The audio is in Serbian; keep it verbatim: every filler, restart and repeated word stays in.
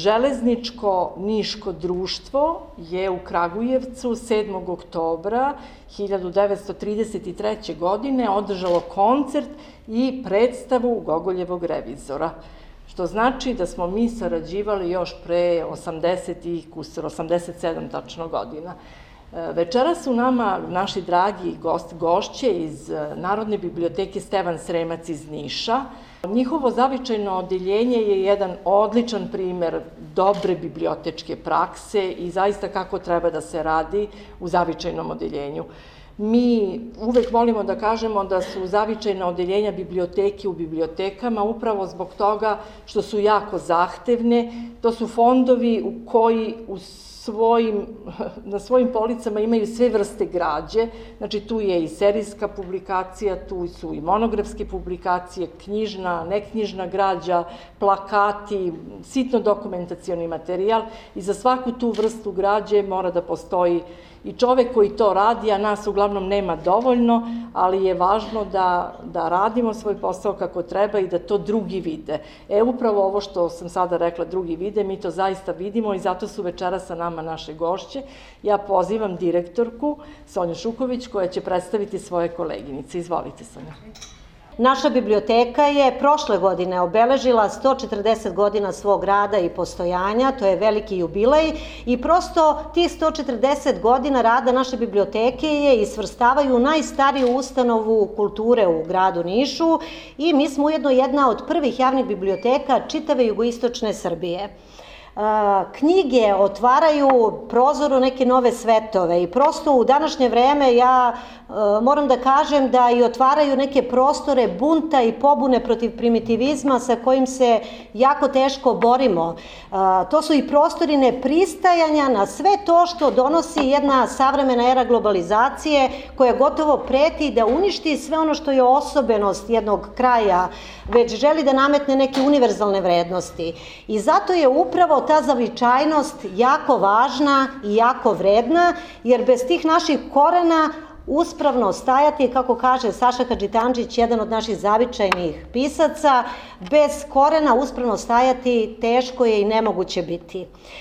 Železničko-niško društvo je u Kragujevcu sedmog oktobra hiljadu devetsto trideset treće. godine održalo koncert i predstavu Gogoljevog revizora, što znači da smo mi sarađivali još pre osamdeset i kusur, osamdeset sedam tačno godina. Večera su nama naši dragi gost, gošće iz Narodne biblioteke Stevan Sremac iz Niša. Njihovo zavičajno odeljenje je jedan odličan primer dobre bibliotečke prakse i zaista kako treba da se radi u zavičajnom odeljenju. Mi uvek volimo da kažemo da su zavičajna odeljenja biblioteke u bibliotekama upravo zbog toga što su jako zahtevne. To su fondovi u koji u svojim, na svojim policama imaju sve vrste građe, znači tu je i serijska publikacija, tu su i monografske publikacije, knjižna, neknjižna građa, plakati, sitno dokumentacioni materijal i za svaku tu vrstu građe mora da postoji i čovek koji to radi, a nas uglavnom nema dovoljno, ali je važno da, da radimo svoj posao kako treba i da to drugi vide. E, upravo ovo što sam sada rekla, drugi vide, mi to zaista vidimo i zato su večera sa nama naše gošće. Ja pozivam direktorku Sonju Šuković koja će predstaviti svoje koleginice. Izvolite, Sonja. Naša biblioteka je prošle godine obeležila sto četrdeset godina svog rada i postojanja, to je veliki jubilej i prosto tih sto četrdeset godina rada naše biblioteke je i svrstavaju u najstariju ustanovu kulture u gradu Nišu i mi smo ujedno jedna od prvih javnih biblioteka čitave jugoistočne Srbije. Knjige otvaraju prozor u neke nove svetove i prosto u današnje vreme ja moram da kažem da i otvaraju neke prostore bunta i pobune protiv primitivizma sa kojim se jako teško borimo. To su i prostori nepristajanja na sve to što donosi jedna savremena era globalizacije koja gotovo preti da uništi sve ono što je osobenost jednog kraja, već želi da nametne neke univerzalne vrednosti. I zato je upravo ta zavičajnost jako važna i jako vredna, jer bez tih naših korena uspravno stajati, kako kaže Saša Hadžitandžić, jedan od naših zavičajnih pisaca, bez korena uspravno stajati teško je i nemoguće biti.